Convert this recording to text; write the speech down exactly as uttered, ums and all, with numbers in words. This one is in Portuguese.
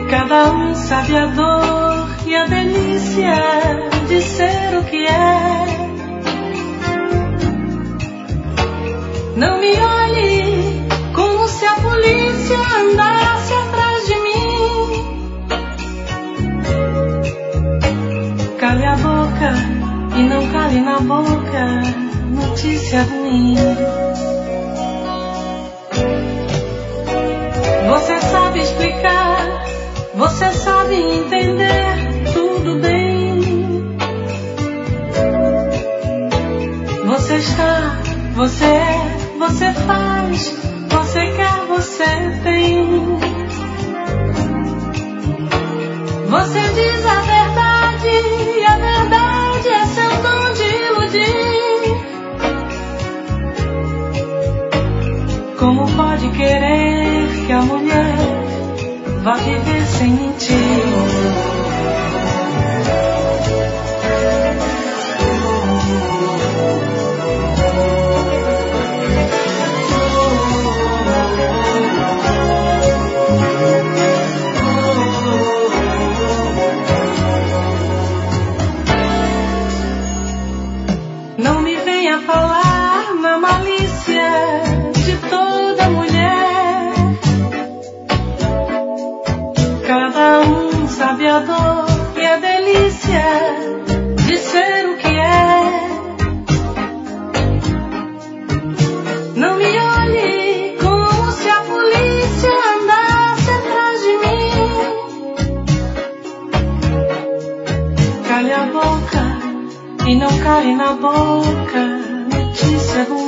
Cada um sabe a dor e a delícia de ser o que é. Não me olhe como se a polícia andasse atrás de mim. Cale a boca e não cale na boca notícia ruim. Você sabe explicar, você sabe entender tudo bem. Você está, você é, você faz, você quer, você tem. Você diz a verdade e a verdade é seu dom de iludir. Como pode querer que a mulher vá viver sem mentir? Não me venha falar na malícia de toda mulher. Cada um sabe a dor e a delícia de ser o que é. Não me olhe como se a polícia andasse atrás de mim. Cale a boca e não cale na boca notícia ruim.